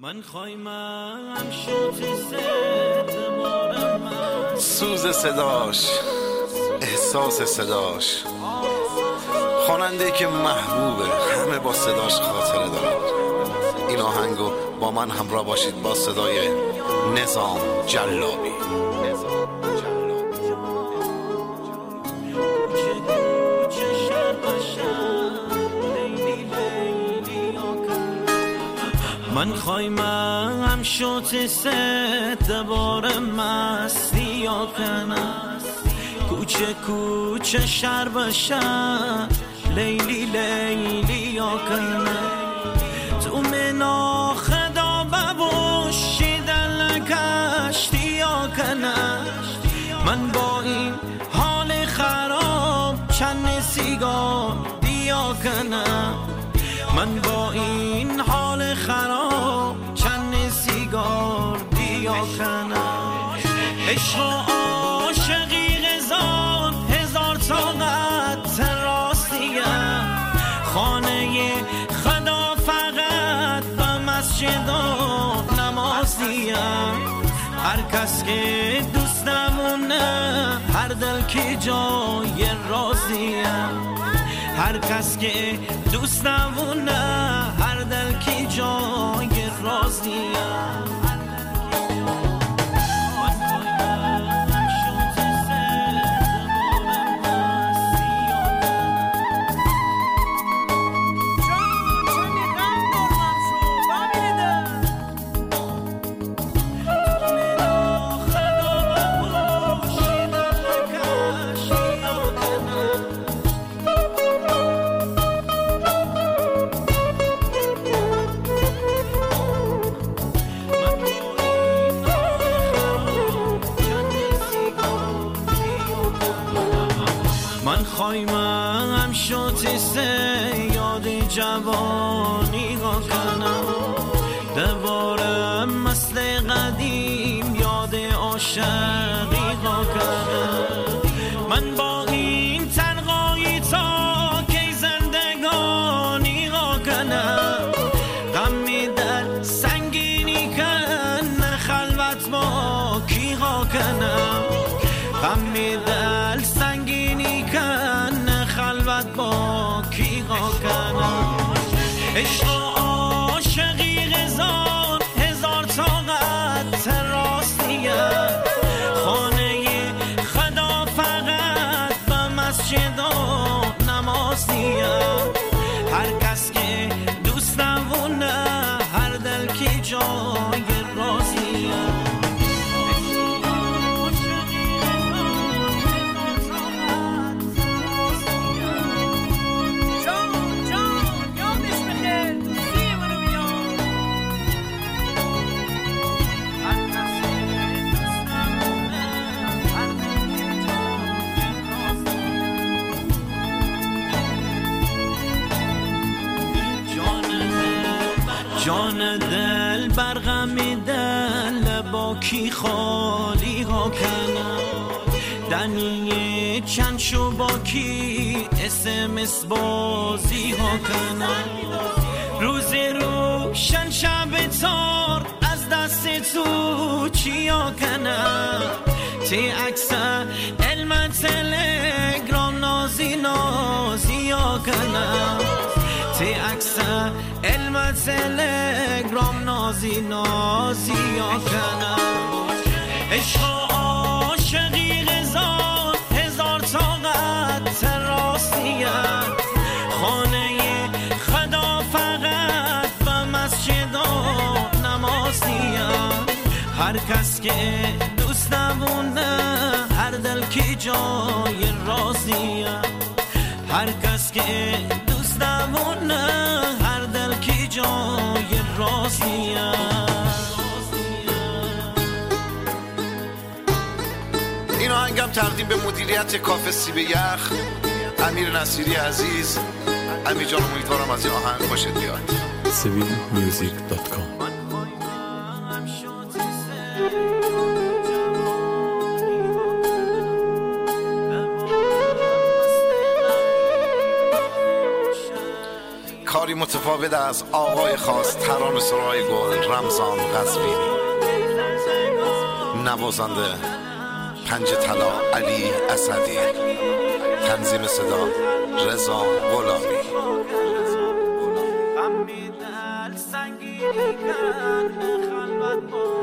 من خایمم شد من سوز صداش، احساس صداش، خواننده که محبوبه، همه با صداش خاطره دارن. این آهنگو با من همراه باشید با صدای نظام جلابی. من خایمم شد بار مستی یا کنم، کوچه کوچه شهر بشن لیلی لیلی یا کنم، تو منا خدا ببوشی دل کشتی یا کنم. من با این حال خراب چند سیگار دیا کنم، من با این حال خراب چند سیگار دیا کنم. عشق و عاشقی هزار طاقت راستیم، خانه خدا فقط به مسجد و نمازیم. هر کس که دوست نمونه هر دل که جای رازیم، هر کس که دوست نمونه هر دل که جای رازیم. من خایمم شد یاد جوانی ها کنم، دوباره مثل قدیم یاد عاشقی ها کنم. من با این تنهایی تا کی زندگانی ها کنم، غم دل سنگینی کن خلوت با کی ها کنم، غم دل سنگینی کن خلوت با کی ها کنم. عشق و عاشقی هزار طاقت راستیم، خانه خدا فقط به مسجد و نمازیم. هر کس که دوست نمونه هر دل که جای رازیم. جان دل برغم دل با کی خالی ها کنم، دنی چند شو با کی اسمس بازی ها کنم. روز روشن شب تار از دست تو چی ها کنم، تی اکثر علم تلگرام نازی ها کنم، تی اکثر علم تلگرام نازی ها کنم. عشق و عاشقی هزار طاقت راستیم، خانه خدا فقط به مسجد و نمازیم. هر کس که دوست نمونه هر دل که جای رازیم، هر کس که دوست نمونه هر دل که جای رازیم. این آهنگم تقدیم به مدیریت کافه سیب یخ، امیر نصیری عزیز. امیر جان امیدوارم از این آهنگ خوشت بیاد. civilmusic.com. کاری متفاوت از آقای خاص ترانه سرای گل رمضان قزوینی، نوازنده پنج طلا علی اسدی، تنظیم صدا رضا غلامی. غم دل سنگینی کرد خلوت با